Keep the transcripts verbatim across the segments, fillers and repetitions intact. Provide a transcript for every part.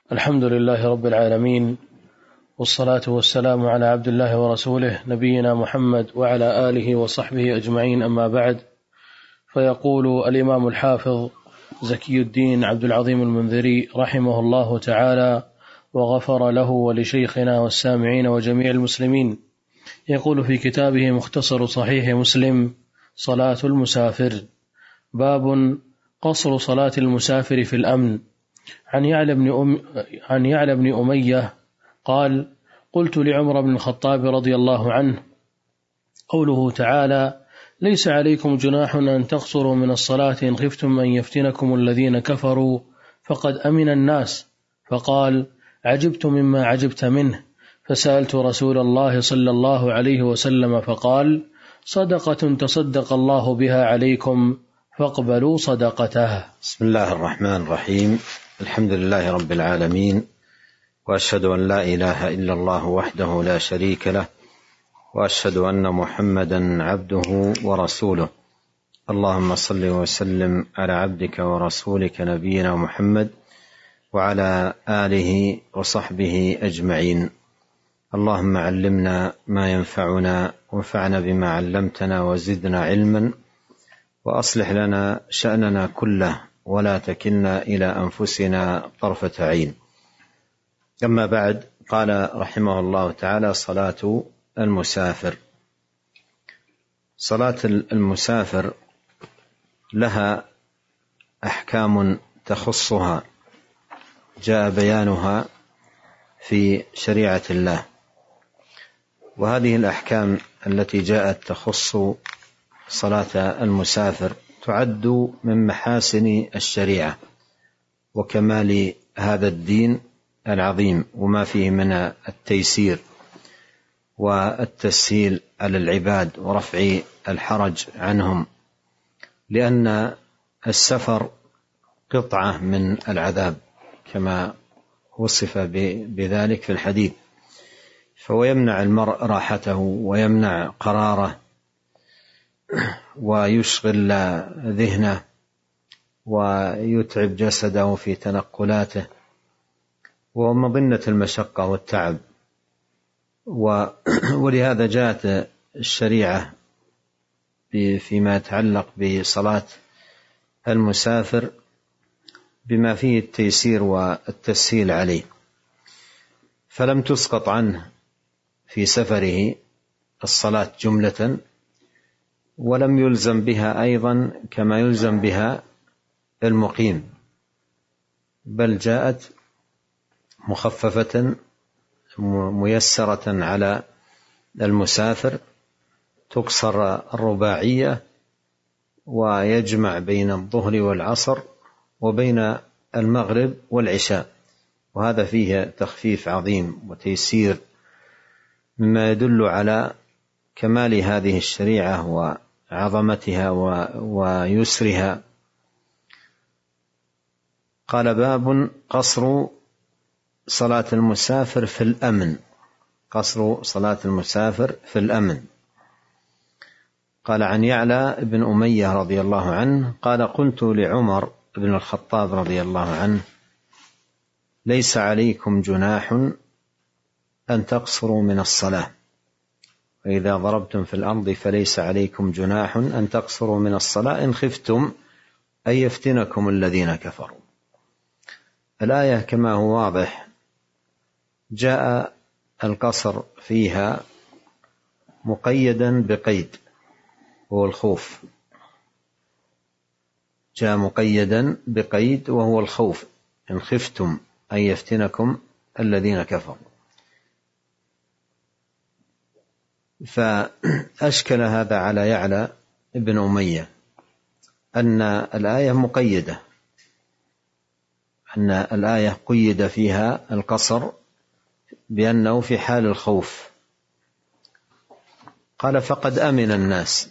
الحمد لله رب العالمين، والصلاة والسلام على عبد الله ورسوله نبينا محمد وعلى آله وصحبه أجمعين، أما بعد. فيقول الإمام الحافظ زكي الدين عبد العظيم المنذري رحمه الله تعالى وغفر له ولشيخنا والسامعين وجميع المسلمين، يقول في كتابه مختصر صحيح مسلم: صلاة المسافر. باب قصر صلاة المسافر في الأمن. عن يعلى بن أم عن يعلى بن أمية قال: قلت لعمر بن الخطاب رضي الله عنه: قوله تعالى: ليس عليكم جناح أن تقصروا من الصلاة إن خفتم أن يفتنكم الذين كفروا فقد أمن الناس. فقال: عجبت مما عجبت منه، فسألت رسول الله صلى الله عليه وسلم فقال: صدقة تصدق الله بها عليكم فاقبلوا صدقته. بسم الله الرحمن الرحيم. الحمد لله رب العالمين، وأشهد أن لا إله إلا الله وحده لا شريك له، وأشهد أن محمدا عبده ورسوله. اللهم صل وسلم على عبدك ورسولك نبينا محمد وعلى آله وصحبه أجمعين. اللهم علمنا ما ينفعنا، وانفعنا بما علمتنا، وزدنا علما، وأصلح لنا شأننا كله، ولا تكلنا إلى أنفسنا طرفة عين. أما بعد، قال رحمه الله تعالى: صلاة المسافر. صلاة المسافر لها أحكام تخصها جاء بيانها في شريعة الله، وهذه الأحكام التي جاءت تخص صلاة المسافر تعد من محاسن الشريعة وكمال هذا الدين العظيم، وما فيه من التيسير والتسهيل على العباد ورفع الحرج عنهم، لأن السفر قطعة من العذاب كما وصف بذلك في الحديث، فهو يمنع المرء راحته ويمنع قراره ويشغل ذهنه ويتعب جسده في تنقلاته، ومظنة المشقة والتعب. ولهذا جاءت الشريعة فيما يتعلق بصلاة المسافر بما فيه التيسير والتسهيل عليه، فلم تسقط عنه في سفره الصلاة جملة، ولم يلزم بها أيضا كما يلزم بها المقيم، بل جاءت مخففة ميسرة على المسافر، تكسر الرباعية ويجمع بين الظهر والعصر وبين المغرب والعشاء، وهذا فيه تخفيف عظيم وتيسير، مما يدل على كمال هذه الشريعة وعظمتها ويسرها. قال: باب قصر صلاة المسافر في الأمن. قصر صلاة المسافر في الأمن. قال: عن يعلى بن أمية رضي الله عنه قال: قلت لعمر بن الخطاب رضي الله عنه: ليس عليكم جناح أن تقصروا من الصلاة، وإذا ضربتم في الأرض فليس عليكم جناح أن تقصروا من الصلاة إن خفتم أن يفتنكم الذين كفروا. الآية كما هو واضح جاء القصر فيها مقيدا بقيد، وهو الخوف. جاء مقيدا بقيد وهو الخوف: إن خفتم أن يفتنكم الذين كفروا. فأشكل هذا على يعلى ابن أمية أن الآية مقيدة، أن الآية قيد فيها القصر بأنه في حال الخوف. قال: فقد أمن الناس.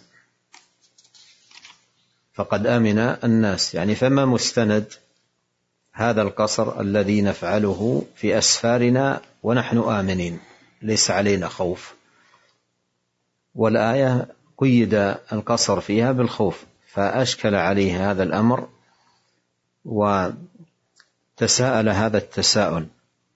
فقد أمن الناس يعني فما مستند هذا القصر الذي نفعله في أسفارنا ونحن آمنين، ليس علينا خوف، والآية قيد القصر فيها بالخوف، فأشكل عليه هذا الأمر، تساءل هذا التساؤل،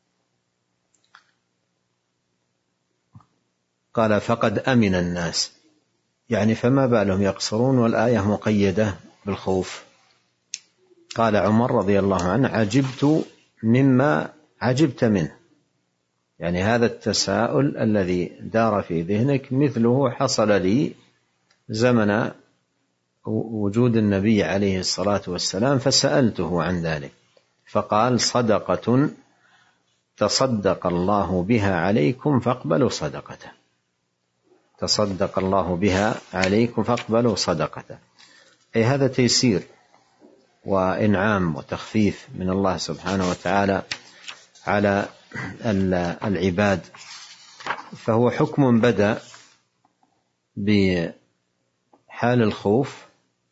قال فقد أمن الناس، يعني فما بالهم يقصرون والآية مقيدة بالخوف؟ قال عمر رضي الله عنه عجبت مما عجبت منه، يعني هذا التساؤل الذي دار في ذهنك مثله حصل لي زمن وجود النبي عليه الصلاة والسلام فسألته عن ذلك، فقال صدقة تصدق الله بها عليكم فاقبلوا صدقته، تصدق الله بها عليكم فاقبلوا صدقته، أي هذا تيسير وإنعام وتخفيف من الله سبحانه وتعالى على العباد. فهو حكم بدأ بحال الخوف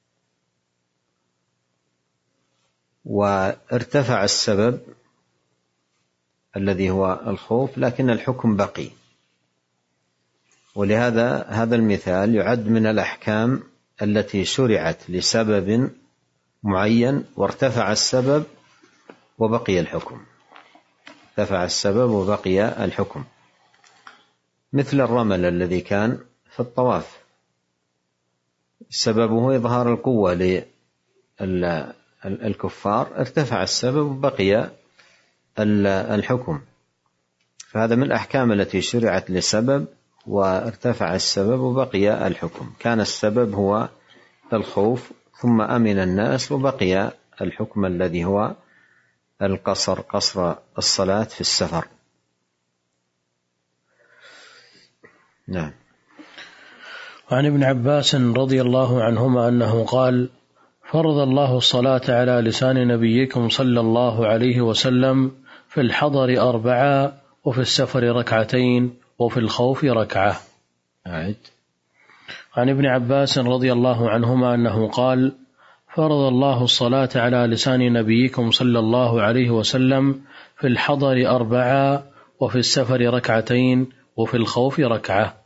وارتفع السبب الذي هو الخوف، لكن الحكم بقي. ولهذا هذا المثال يعد من الأحكام التي شرعت لسبب معين وارتفع السبب وبقي الحكم، ارتفع السبب وبقي الحكم، مثل الرمل الذي كان في الطواف سببه إظهار القوة للكفار، ارتفع السبب وبقي الحكم. فهذا من الأحكام التي شرعت لسبب وارتفع السبب وبقي الحكم، كان السبب هو الخوف ثم أمن الناس وبقي الحكم الذي هو القصر، قصر الصلاة في السفر. نعم. وعن ابن عباس رضي الله عنهما أنه قال فرض الله الصلاة على لسان نبيكم صلى الله عليه وسلم في الحضر أربعة وفي السفر ركعتين وفي الخوف ركعة. أعد. عن ابن عباس رضي الله عنهما أنه قال فرض الله الصلاة على لسان نبيكم صلى الله عليه وسلم في الحضر أربعة وفي السفر ركعتين وفي الخوف ركعة.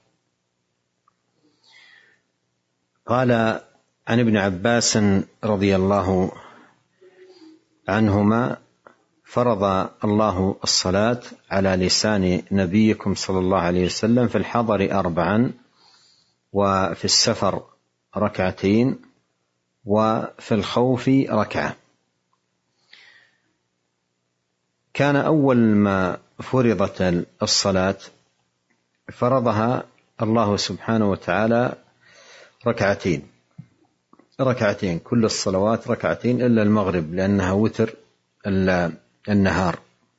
قال عن ابن عباس رضي الله عنهما فرض الله الصلاة على لسان نبيكم صلى الله عليه وسلم في الحضر أربعا وفي السفر ركعتين وفي الخوف ركعة. كان أول ما فرضت الصلاة فرضها الله سبحانه وتعالى ركعتين ركعتين كل الصلوات ركعتين إلا المغرب لأنها وتر النهار،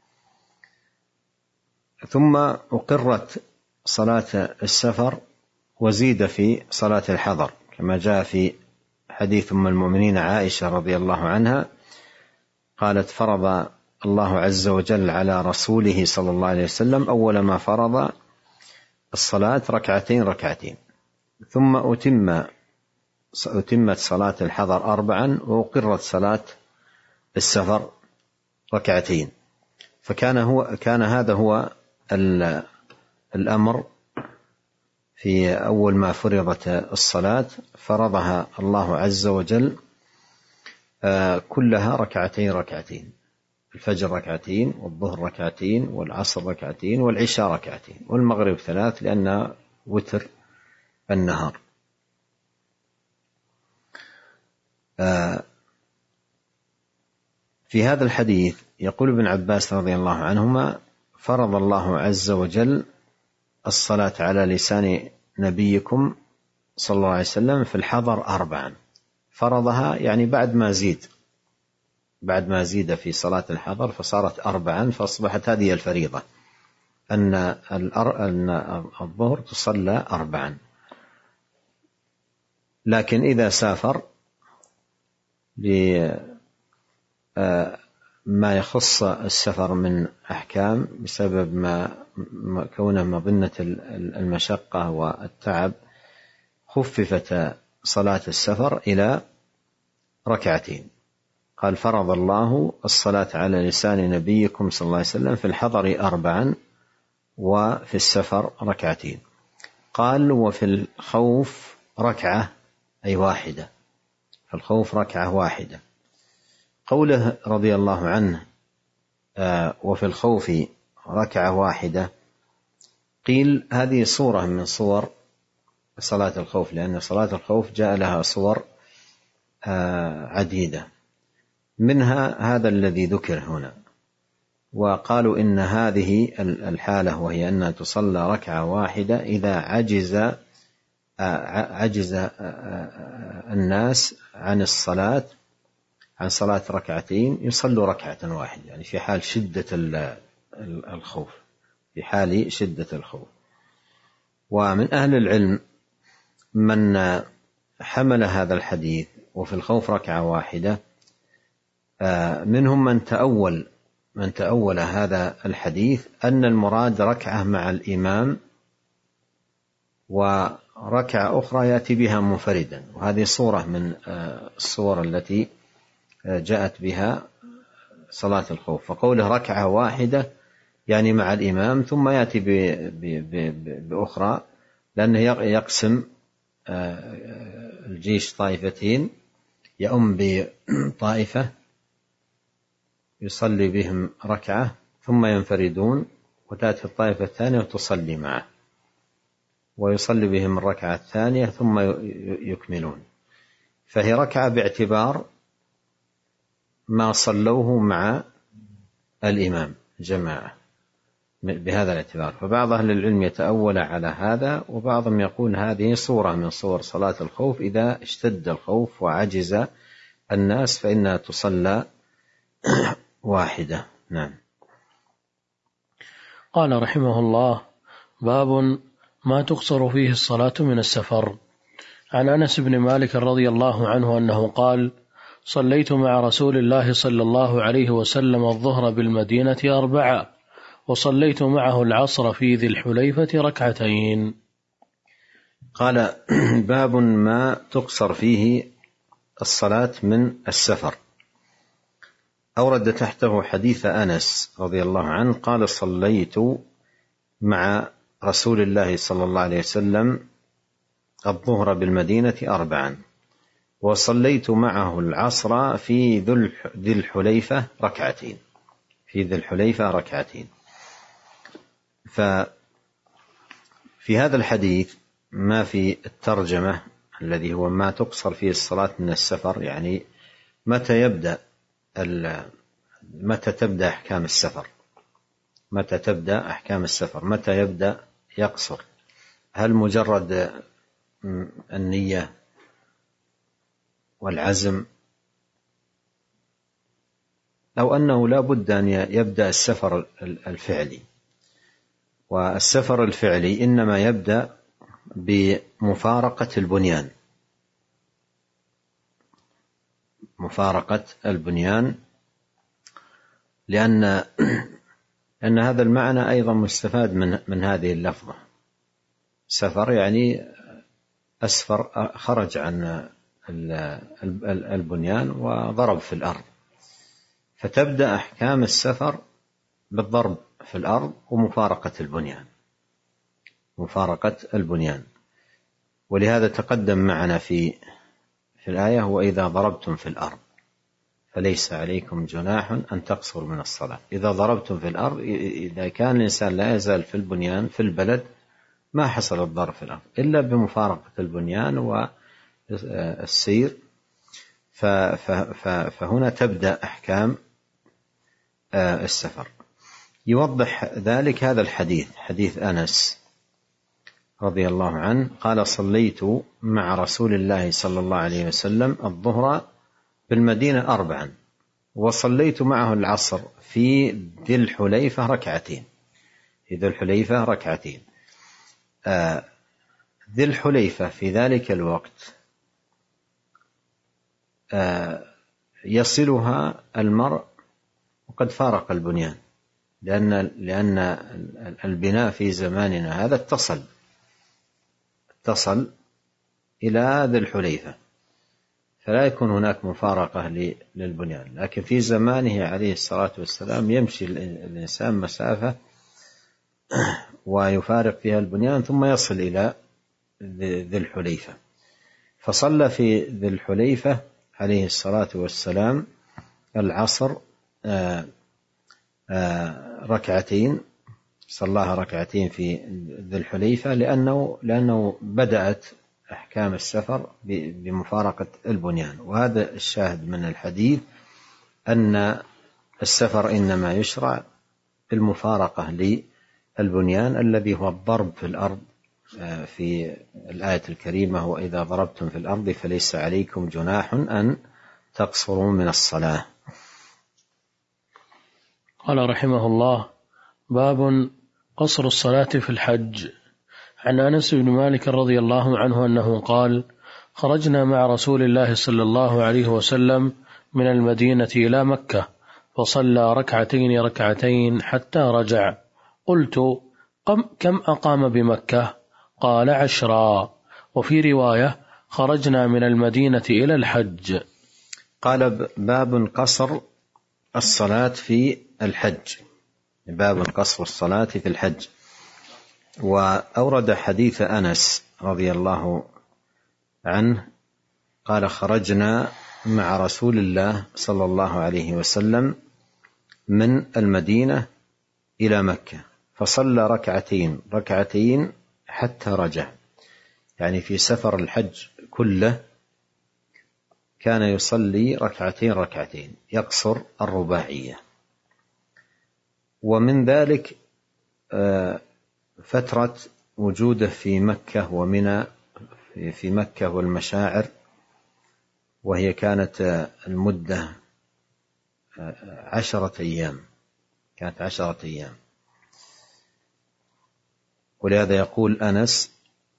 ثم أقرت صلاة السفر وزيد في صلاة الحضر كما جاء في حديث أم المؤمنين عائشة رضي الله عنها قالت فرض الله عز وجل على رسوله صلى الله عليه وسلم أول ما فرض الصلاة ركعتين ركعتين ثم أتم أتمت صلاة الحضر أربعا وأقرت صلاة السفر ركعتين. فكان هو كان هذا هو الأمر في أول ما فرضت الصلاة، فرضها الله عز وجل كلها ركعتين ركعتين، الفجر ركعتين والظهر ركعتين والعصر ركعتين والعشاء ركعتين والمغرب ثلاث لأنها وتر النهار. في هذا الحديث يقول ابن عباس رضي الله عنهما فرض الله عز وجل الصلاة على لسان نبيكم صلى الله عليه وسلم في الحضر أربعا، فرضها يعني بعد ما زيد بعد ما زيد في صلاة الحضر فصارت أربعا، فأصبحت هذه الفريضة أن الظهر تصلى أربعا. لكن إذا سافر ما يخص السفر من أحكام بسبب ما كونه مظنة المشقة والتعب خففت صلاة السفر إلى ركعتين. قال فرض الله الصلاة على لسان نبيكم صلى الله عليه وسلم في الحضر أربعا وفي السفر ركعتين. قال وفي الخوف ركعة أي واحدة، في الخوف ركعة واحدة. قوله رضي الله عنه وفي الخوف ركعة واحدة، قيل هذه صورة من صور صلاة الخوف، لأن صلاة الخوف جاء لها صور عديدة، منها هذا الذي ذكر هنا. وقالوا إن هذه الحالة وهي أنها تصلى ركعة واحدة إذا عجز عجز الناس عن الصلاة عن صلاة ركعتين يصلوا ركعة واحدة، يعني في حال شدة الخوف في حال شدة الخوف. ومن أهل العلم من حمل هذا الحديث وفي الخوف ركعة واحدة، منهم من تأول من تأول هذا الحديث أن المراد ركعة مع الإمام وركعة أخرى يأتي بها منفردا، وهذه صورة من الصور التي جاءت بها صلاة الخوف. فقوله ركعة واحدة يعني مع الإمام ثم يأتي بأخرى، لأنه يقسم الجيش طائفتين، يؤم بطائفة يصلي بهم ركعة ثم ينفردون، وتأتي الطائفة الثانية وتصلي معه ويصلي بهم الركعة الثانية ثم يكملون. فهي ركعة باعتبار ما صلوه مع الإمام جماعة بهذا الاعتبار. فبعض أهل العلم يتأول على هذا، وبعضهم يقول هذه صورة من صور صلاة الخوف، إذا اشتد الخوف وعجز الناس فإنها تصلى واحدة. نعم. قال رحمه الله: باب ما تقصر فيه الصلاة من السفر. عن أنس بن مالك رضي الله عنه أنه قال: صليت مع رسول الله صلى الله عليه وسلم الظهر بالمدينة أربعة، وصليت معه العصر في ذي الحليفة ركعتين. قال: باب ما تقصر فيه الصلاة من السفر. أورد تحته حديث أنس رضي الله عنه قال: صليت مع رسول الله صلى الله عليه وسلم الظهر بالمدينة أربعا، وصليت معه العصر في ذي الحليفة ركعتين في ذي الحليفة ركعتين. ففي هذا الحديث ما في الترجمة الذي هو ما تقصر فيه الصلاة من السفر، يعني متى يبدأ متى تبدأ أحكام السفر متى تبدأ أحكام السفر متى يبدأ يقصر؟ هل مجرد النية والعزم، أو أنه لا بد أن يبدأ السفر الفعلي؟ والسفر الفعلي إنما يبدأ بمفارقة البنيان مفارقة البنيان لأن أن هذا المعنى أيضا مستفاد من من هذه اللفظة. سفر يعني أسفر، خرج عن البنيان وضرب في الأرض، فتبدأ أحكام السفر بالضرب في الأرض ومفارقة البنيان مفارقة البنيان ولهذا تقدم معنا في في الآية: وإذا ضربتم في الأرض فليس عليكم جناح أن تقصروا من الصلاة. إذا ضربتم في الأرض، إذا كان الإنسان لا يزال في البنيان في البلد ما حصل الضرب في الأرض إلا بمفارقة البنيان والسير، فهنا تبدأ أحكام السفر. يوضح ذلك هذا الحديث، حديث أنس رضي الله عنه قال: صليت مع رسول الله صلى الله عليه وسلم الظهر بالمدينة أربعا، وصليت معه العصر في ذي الحليفة ركعتين في ذي الحليفة ركعتين آه ذي الحليفة في ذلك الوقت آه يصلها المرء وقد فارق البنيان، لأن لأن البناء في زماننا هذا اتصل اتصل إلى ذي الحليفة، فلا يكون هناك مفارقة للبنيان. لكن في زمانه عليه الصلاة والسلام يمشي الإنسان مسافة ويفارق فيها البنيان ثم يصل إلى ذي الحليفة، فصلى في ذي الحليفة عليه الصلاة والسلام العصر ركعتين، صلاها ركعتين في ذي الحليفة لأنه, لأنه بدأت أحكام السفر بمفارقة البنيان. وهذا الشاهد من الحديث أن السفر إنما يشرع بالمفارقة للبنيان الذي هو الضرب في الأرض في الآية الكريمة: وإذا ضربتم في الأرض فليس عليكم جناح أن تقصروا من الصلاة. قال رحمه الله: باب قصر الصلاة في الحج. عن أنس بن مالك رضي الله عنه أنه قال: خرجنا مع رسول الله صلى الله عليه وسلم من المدينة إلى مكة فصلى ركعتين ركعتين حتى رجع. قلت: كم أقام بمكة؟ قال: عشرا. وفي رواية: خرجنا من المدينة إلى الحج. قال: باب قصر الصلاة في الحج. باب قصر الصلاة في الحج. وأورد حديث أنس رضي الله عنه قال: خرجنا مع رسول الله صلى الله عليه وسلم من المدينة إلى مكة فصلى ركعتين ركعتين حتى رجع. يعني في سفر الحج كله كان يصلي ركعتين ركعتين، يقصر الرباعية. ومن ذلك فترة وجوده في مكة ومنى، في مكة والمشاعر، وهي كانت المدة عشرة أيام، كانت عشرة أيام. ولهذا يقول أنس: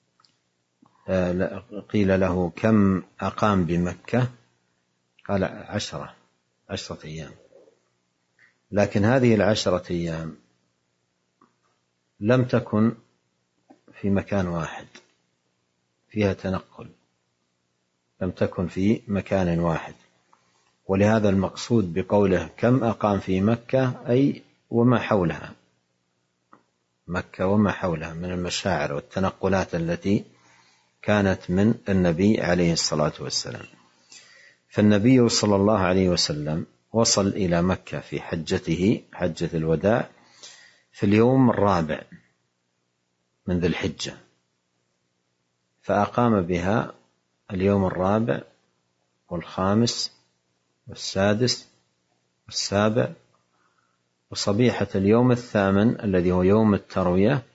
قيل له: كم أقام بمكة؟ قال: عشرة عشرة أيام. لكن هذه العشرة أيام لم تكن في مكان واحد، فيها تنقل، لم تكن في مكان واحد. ولهذا المقصود بقوله كم أقام في مكة أي وما حولها، مكة وما حولها من المشاعر والتنقلات التي كانت من النبي عليه الصلاة والسلام. فالنبي صلى الله عليه وسلم وصل إلى مكة في حجته، حجة الوداع، في اليوم الرابع من ذي الحجة، فأقام بها اليوم الرابع والخامس والسادس والسابع، وصبيحة اليوم الثامن الذي هو يوم التروية،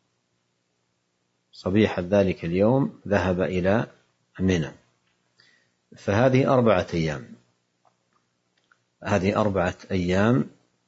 صبيحة ذلك اليوم ذهب إلى منى. فهذه أربعة أيام، هذه أربعة أيام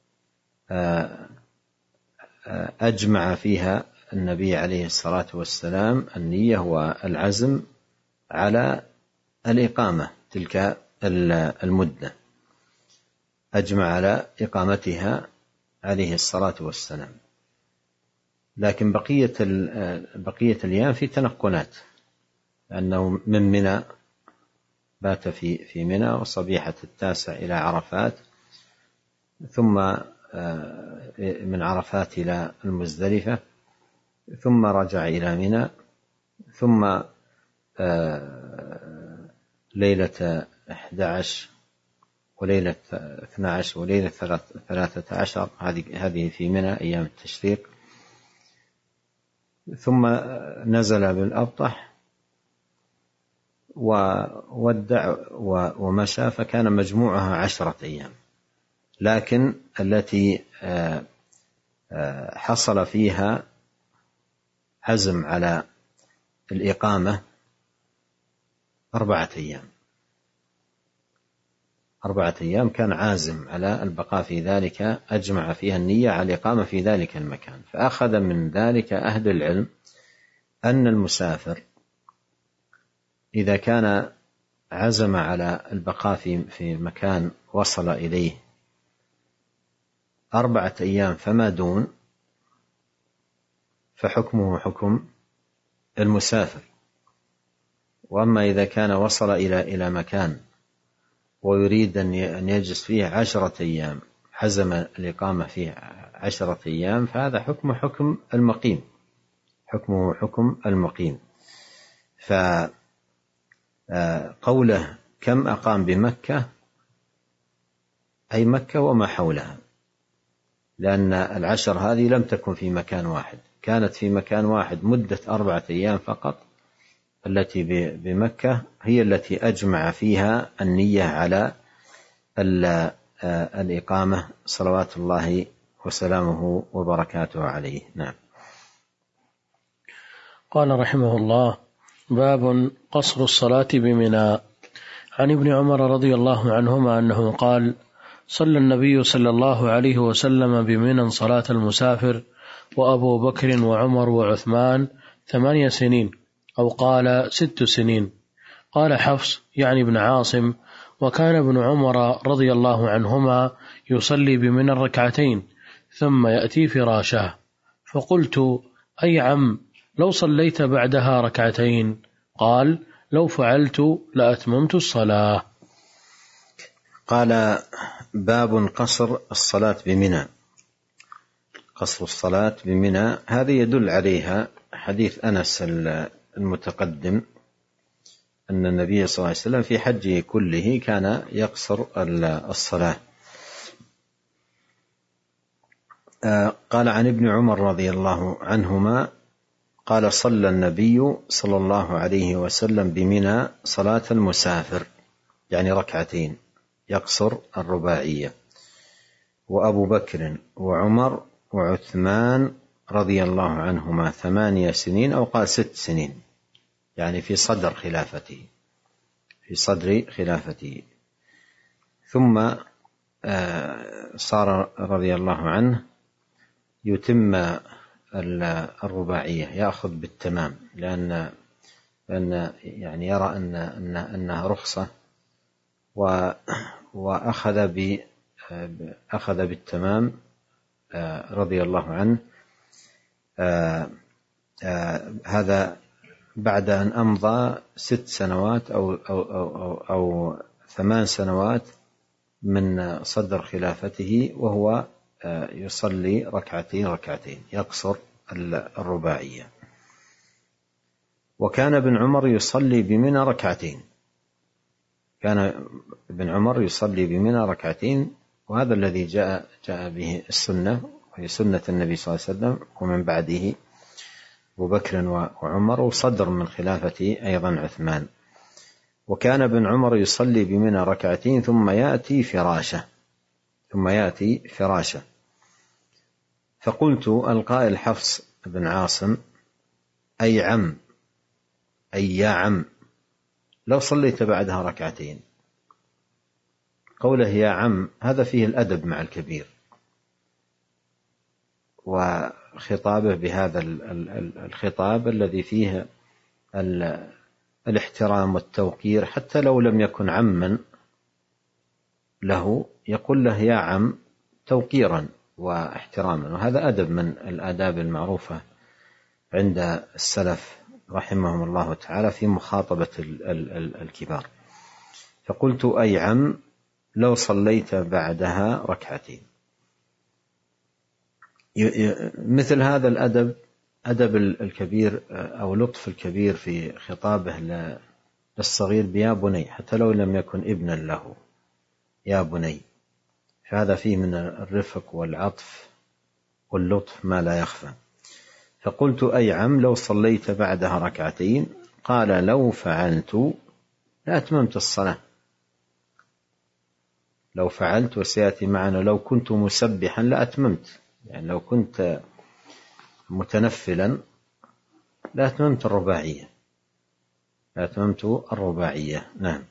أجمع فيها النبي عليه الصلاة والسلام النية والعزم على الإقامة، تلك المدة أجمع على إقامتها عليه الصلاة والسلام. لكن بقية بقية الأيام في تنقلات، لأنه من منى بات في في منى، وصبيحة التاسع إلى عرفات، ثم من عرفات إلى المزدلفة، ثم رجع إلى منى، ثم ليلة أحد عشر وليلة اثنى عشر وليلة ثلاثة عشر، هذه هذه في منى أيام التشريق، ثم نزل بالأبطح وودع ومشى، فكان مجموعها عشرة أيام. لكن التي حصل فيها عزم على الإقامة أربعة أيام، أربعة أيام كان عازم على البقاء في ذلك، أجمع فيها النية على الإقامة في ذلك المكان. فأخذ من ذلك أهل العلم أن المسافر إذا كان عزم على البقاء في في مكان وصل إليه أربعة أيام فما دون، فحكمه حكم المسافر. وأما إذا كان وصل إلى إلى مكان ويريد أن يجلس فيه عشرة أيام، حزم الإقامة فيه عشرة أيام، فهذا حكم حكم المقيم، حكمه حكم المقيم. فقوله كم أقام بمكة أي مكة وما حولها، لأن العشر هذه لم تكن في مكان واحد، كانت في مكان واحد مدة أربعة أيام فقط، التي بمكة هي التي أجمع فيها النية على الإقامة صلوات الله وسلامه وبركاته عليه. نعم. قال رحمه الله: باب قصر الصلاة بمنى. عن ابن عمر رضي الله عنهما أنه قال: صلى النبي صلى الله عليه وسلم بمنى صلاة المسافر وأبو بكر وعمر وعثمان ثمانية سنين، أو قال ست سنين. قال حفص يعني ابن عاصم: وكان ابن عمر رضي الله عنهما يصلي بمنى ركعتين ثم يأتي فراشه. فقلت: أي عم، لو صليت بعدها ركعتين؟ قال: لو فعلت لأتممت الصلاة. قال: باب قصر الصلاة بمنى. قصر الصلاة بمنى هذه يدل عليها حديث أنس المتقدم، أن النبي صلى الله عليه وسلم في حجه كله كان يقصر الصلاة. قال عن ابن عمر رضي الله عنهما قال: صلى النبي صلى الله عليه وسلم بمنى صلاة المسافر، يعني ركعتين، يقصر الرباعية، وأبو بكر وعمر وعثمان رضي الله عنهما ثمانية سنين، أو قال ست سنين، يعني في صدر خلافته في صدر خلافته ثم صار رضي الله عنه يتم الرباعية، يأخذ بالتمام، لأن لأن يعني يرى أن أن أنها رخصة، وأخذ ب أخذ بالتمام رضي الله عنه. هذا بعد أن أمضى ست سنوات أو أو أو أو, أو ثمان سنوات من صدر خلافته، وهو يصلي ركعتين ركعتين، يقصر الرباعية. وكان ابن عمر يصلي بمنى ركعتين، كان ابن عمر يصلي بمنى ركعتين، وهذا الذي جاء جاء به السنة، وهي سنة النبي صلى الله عليه وسلم، ومن بعده أبو بكر وعمر، وصدر من خلافة أيضا عثمان. وكان ابن عمر يصلي بمنى ركعتين ثم يأتي فراشه ثم يأتي فراشه فقلت: القائل حفص بن عاصم: أي عم، أي يا عم، لو صليت بعدها ركعتين. قوله يا عم هذا فيه الأدب مع الكبير، وخطابه بهذا الخطاب الذي فيه الاحترام والتوقير، حتى لو لم يكن عما له يقول له يا عم توقيرا واحتراما، وهذا أدب من الآداب المعروفة عند السلف رحمهم الله تعالى في مخاطبة الكبار. فقلت: أي عم، لو صليت بعدها ركعتين. مثل هذا الأدب، أدب الكبير أو لطف الكبير في خطابه للصغير بيا بني، حتى لو لم يكن ابنا له، يا بني، فهذا فيه من الرفق والعطف واللطف ما لا يخفى. فقلت: أي عم، لو صليت بعدها ركعتين. قال: لو فعلت لأتممت الصلاة. لو فعلت، وسيأتي معنا لو كنت مسبحا لأتممت، يعني لو كنت متنفلا لأتممت الرباعية لأتممت الرباعية. نعم.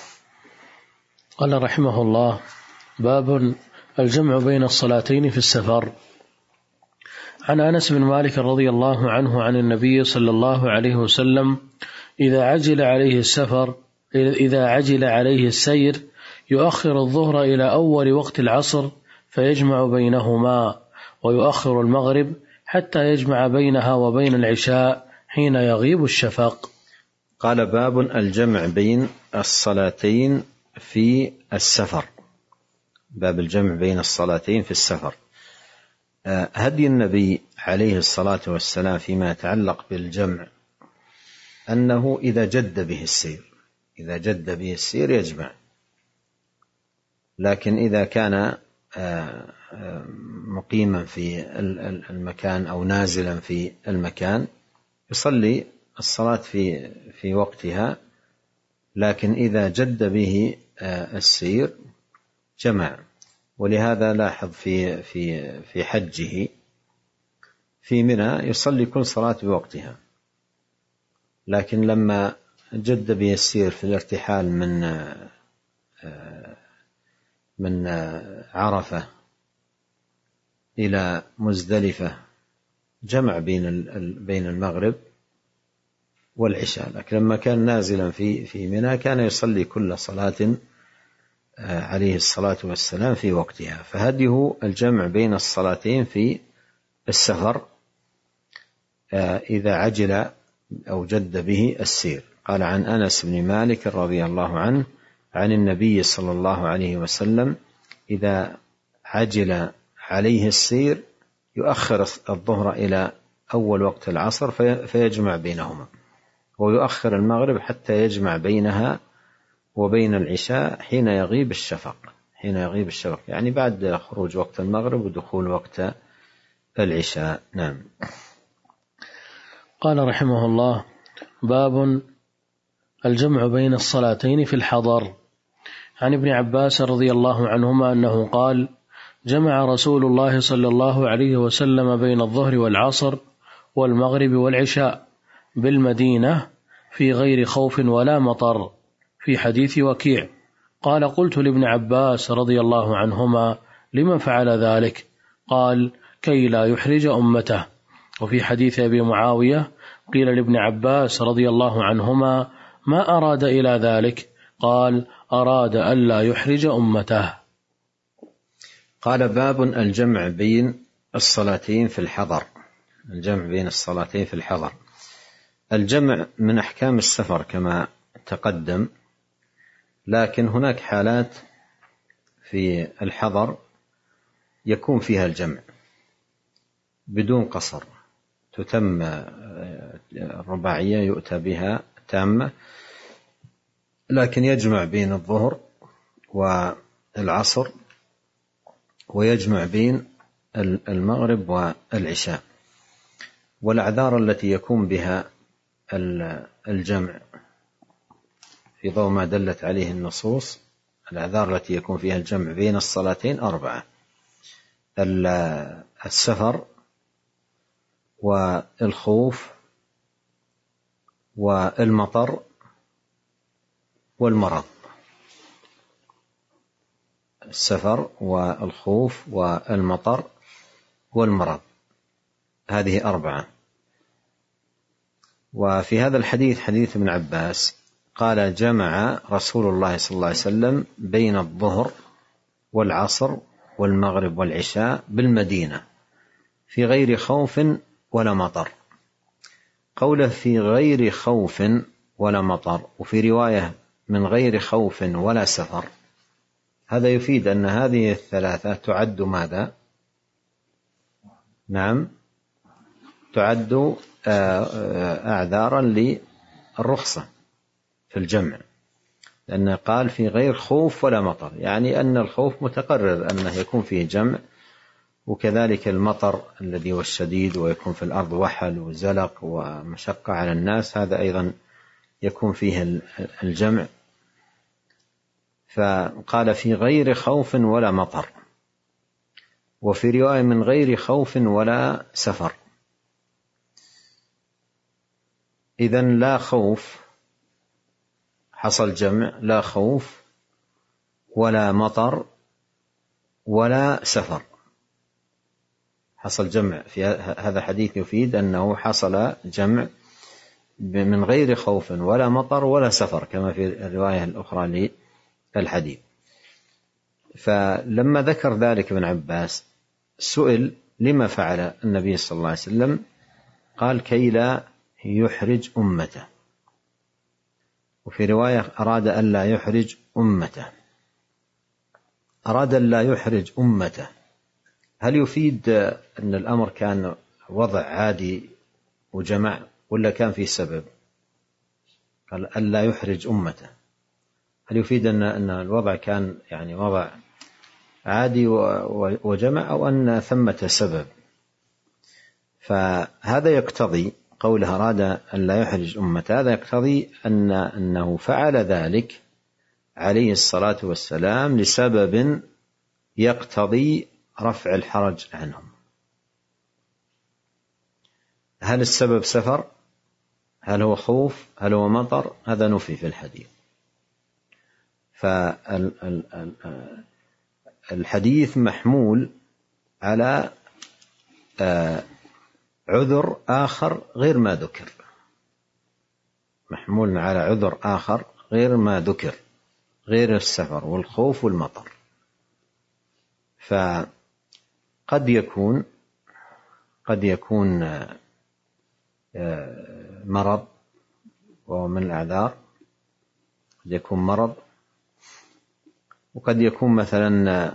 قال رحمه الله: باب الجمع بين الصلاتين في السفر. عن أنس بن مالك رضي الله عنه عن النبي صلى الله عليه وسلم: إذا عجل عليه السفر إذا عجل عليه السير يؤخر الظهر إلى أول وقت العصر فيجمع بينهما، ويؤخر المغرب حتى يجمع بينها وبين العشاء حين يغيب الشفق. قال: باب الجمع بين الصلاتين في السفر. باب الجمع بين الصلاتين في السفر. هدي النبي عليه الصلاة والسلام فيما يتعلق بالجمع أنه إذا جد به السير إذا جد به السير يجمع، لكن إذا كان مقيما في المكان أو نازلا في المكان يصلي الصلاة في في وقتها، لكن إذا جد به السير جمع. ولهذا لاحظ في في في حجه في منى يصلي كل صلاة بوقتها، لكن لما جد به السير في الارتحال من من عرفة إلى مزدلفة جمع بين بين المغرب والعشاء، لكن لما كان نازلا في في منى كان يصلي كل صلاة عليه الصلاة والسلام في وقتها. فهديه الجمع بين الصلاتين في السفر إذا عجل أو جد به السير. قال عن أنس بن مالك رضي الله عنه عن النبي صلى الله عليه وسلم إذا عجل عليه السير يؤخر الظهر إلى أول وقت العصر فيجمع بينهما، ويؤخر المغرب حتى يجمع بينها وبين العشاء حين يغيب الشفق حين يغيب الشفق يعني بعد خروج وقت المغرب ودخول وقت العشاء. نعم. قال رحمه الله: باب الجمع بين الصلاتين في الحضر. عن ابن عباس رضي الله عنهما أنه قال: جمع رسول الله صلى الله عليه وسلم بين الظهر والعصر والمغرب والعشاء بالمدينة في غير خوف ولا مطر، في حديث وكيع. قال: قلت لابن عباس رضي الله عنهما: لمن فعل ذلك؟ قال: كي لا يحرج أمته. وفي حديث أبي معاوية قيل لابن عباس رضي الله عنهما: ما أراد إلى ذلك؟ قال: أراد ألا يحرج أمته. قال: باب الجمع بين الصلاتين في الحضر. الجمع بين الصلاتين في الحضر. الجمع من أحكام السفر كما تقدم، لكن هناك حالات في الحضر يكون فيها الجمع بدون قصر، تتم الرباعية يؤتى بها تامة، لكن يجمع بين الظهر والعصر ويجمع بين المغرب والعشاء. والأعذار التي يكون بها الجمع في ضوء ما دلت عليه النصوص، الأعذار التي يكون فيها الجمع بين الصلاتين أربعة: السفر والخوف والمطر والمرض. السفر والخوف والمطر والمرض، هذه أربعة. وفي هذا الحديث حديث ابن عباس قال: جمع رسول الله صلى الله عليه وسلم بين الظهر والعصر والمغرب والعشاء بالمدينة في غير خوف ولا مطر. قوله في غير خوف ولا مطر، وفي رواية من غير خوف ولا سفر، هذا يفيد أن هذه الثلاثة تعد ماذا؟ نعم، تعد أعذارا للرخصة في الجمع، لأنه قال في غير خوف ولا مطر، يعني أن الخوف متقرر أنه يكون فيه جمع، وكذلك المطر الذي هو الشديد ويكون في الأرض وحل وزلق ومشقة على الناس، هذا أيضا يكون فيه الجمع. فقال في غير خوف ولا مطر، وفي رواية من غير خوف ولا سفر. إذن لا خوف، حصل جمع، لا خوف ولا مطر ولا سفر، حصل جمع. في هذا حديث يفيد أنه حصل جمع من غير خوف ولا مطر ولا سفر، كما في الرواية الأخرى للحديث. فلما ذكر ذلك ابن عباس سئل: لما فعل النبي صلى الله عليه وسلم؟ قال: كي لا يحرج أمته. وفي رواية: أراد أن لا يحرج أمته. أراد أن لا يحرج أمته، هل يفيد أن الأمر كان وضع عادي وجمع، ولا كان فيه سبب؟ قال: أن لا يحرج أمته، هل يفيد أن أن الوضع كان يعني وضع عادي وجمع، أو أن ثمة سبب. فهذا يقتضي قوله أراد أن لا يحرج أمته، هذا يقتضي أن أنه فعل ذلك عليه الصلاة والسلام لسبب يقتضي رفع الحرج عنهم. هل السبب سفر؟ هل هو خوف؟ هل هو مطر؟ هذا نفي في الحديث. فالحديث محمول على عذر آخر غير ما ذكر، محمول على عذر آخر غير ما ذكر، غير السفر والخوف والمطر. فقد يكون قد يكون مرض، وهو من الأعذار، قد يكون مرض، وقد يكون مثلا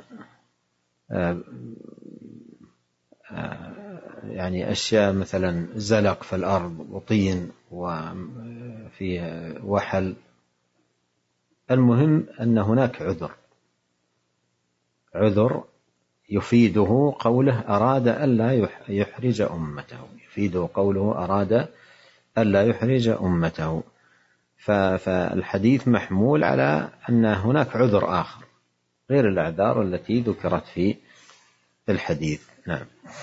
يعني أشياء مثلا زلق في الأرض وطين وفيه وحل. المهم أن هناك عذر عذر يفيده قوله أراد ألا يحرج أمته، يفيده قوله أراد ألا يحرج أمته. فالحديث محمول على أن هناك عذر آخر غير الأعذار التي ذكرت في الحديث. نعم.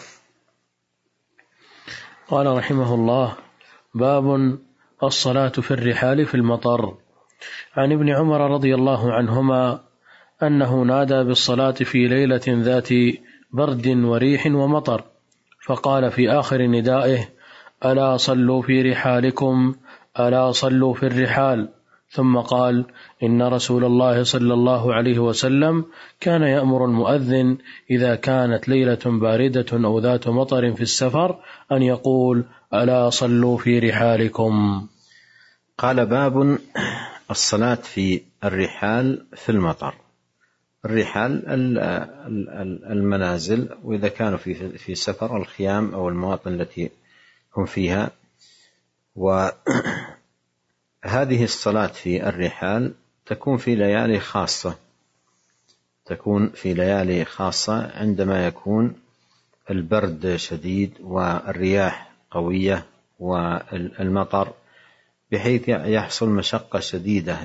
قال رحمه الله: باب الصلاة في الرحال في المطر. عن ابن عمر رضي الله عنهما أنه نادى بالصلاة في ليلة ذات برد وريح ومطر، فقال في آخر ندائه: ألا صلوا في رحالكم، ألا صلوا في الرحال. ثم قال: إن رسول الله صلى الله عليه وسلم كان يأمر المؤذن إذا كانت ليلة باردة أو ذات مطر في السفر أن يقول: ألا صلوا في رحالكم. قال: باب الصلاة في الرحال في المطر. الرحال المنازل، وإذا كانوا في سفر الخيام أو المواطن التي هم فيها. وهذه الصلاة في الرحال تكون في ليالي خاصة، تكون في ليالي خاصة عندما يكون البرد شديد والرياح قوية والمطر، بحيث يحصل مشقة شديدة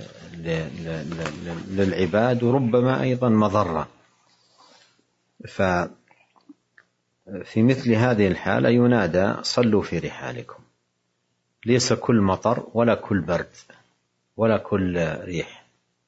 للعباد، وربما أيضا مضرة. ففي مثل هذه الحالة ينادى: صلوا في رحالكم. ليس كل مطر ولا كل برد ولا كل ريح،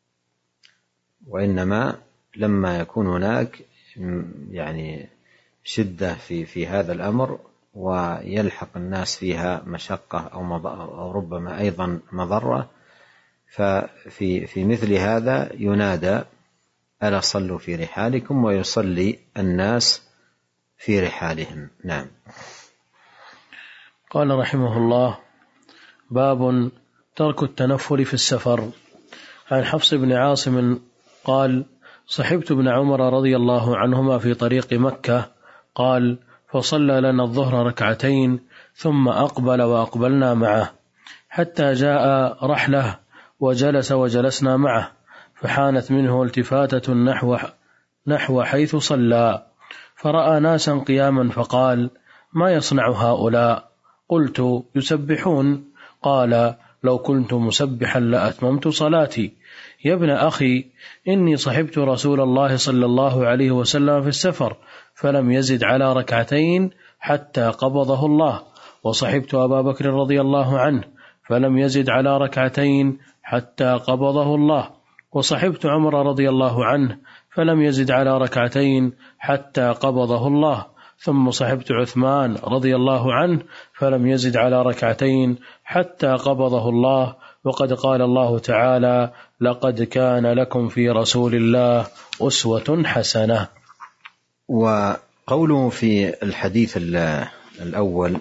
وإنما لما يكون هناك يعني شدة في في هذا الأمر ويلحق الناس فيها مشقة أو ربما أيضا مضرة، ففي في مثل هذا ينادى: ألا صلوا في رحالكم، ويصلي الناس في رحالهم. نعم. قال رحمه الله: باب ترك التنفل في السفر. عن حفص بن عاصم قال: صحبت ابن عمر رضي الله عنهما في طريق مكة، قال: فصلى لنا الظهر ركعتين ثم أقبل وأقبلنا معه حتى جاء رحله وجلس وجلسنا معه، فحانت منه التفاتة نحو, نحو حيث صلى، فرأى ناسا قياما فقال: ما يصنع هؤلاء؟ قلت: يسبحون. قال: لو كنت مسبحا لأتممت صلاتي. يا ابن أخي، إني صحبت رسول الله صلى الله عليه وسلم في السفر فلم يزد على ركعتين حتى قبضه الله، وصحبت أبا بكر رضي الله عنه فلم يزد على ركعتين حتى قبضه الله، وصحبت عمر رضي الله عنه فلم يزد على ركعتين حتى قبضه الله، ثم صحبت عثمان رضي الله عنه فلم يزد على ركعتين حتى قبضه الله. وقد قال الله تعالى: لقد كان لكم في رسول الله أسوة حسنة. وقوله في الحديث الأول: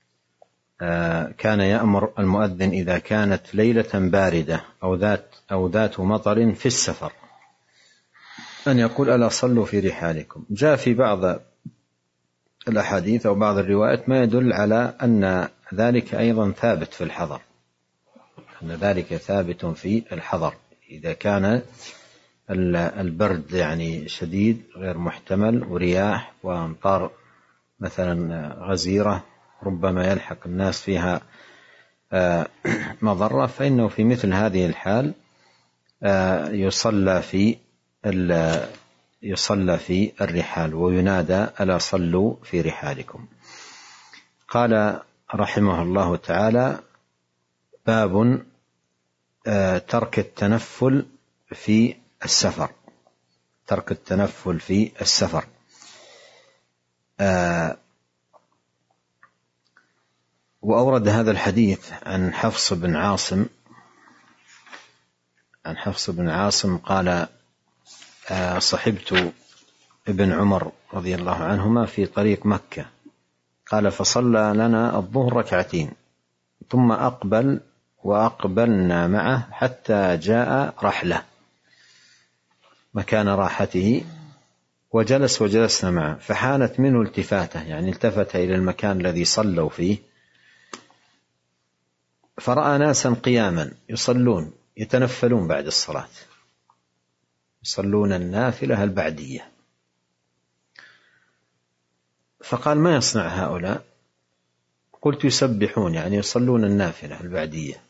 كان يأمر المؤذن إذا كانت ليلة باردة أو ذات أو ذات مطر في السفر أن يقول: ألا صلوا في رحالكم. جاء في بعض الأحاديث أو بعض الروايات ما يدل على أن ذلك أيضا ثابت في الحضر، أن ذلك ثابت في الحضر. إذا كان البرد يعني شديد غير محتمل، ورياح وأمطار مثلا غزيرة ربما يلحق الناس فيها مضرة، فإنه في مثل هذه الحال يصلى في يصلى في الرحال وينادى ألا صلوا في رحالكم. قال رحمه الله تعالى: باب ترك التنفل في السفر. ترك التنفل في السفر. وأورد هذا الحديث عن حفص بن عاصم عن حفص بن عاصم قال: صحبت ابن عمر رضي الله عنهما في طريق مكة، قال: فصلى لنا الظهر ركعتين ثم أقبل وأقبلنا معه حتى جاء رحلة مكان راحته وجلس وجلسنا معه، فحانت منه التفاته، يعني التفت إلى المكان الذي صلوا فيه، فرأى ناسا قياما يصلون يتنفلون بعد الصلاة، يصلون النافلة البعدية، فقال: ما يصنع هؤلاء؟ قلت: يسبحون، يعني يصلون النافلة البعدية.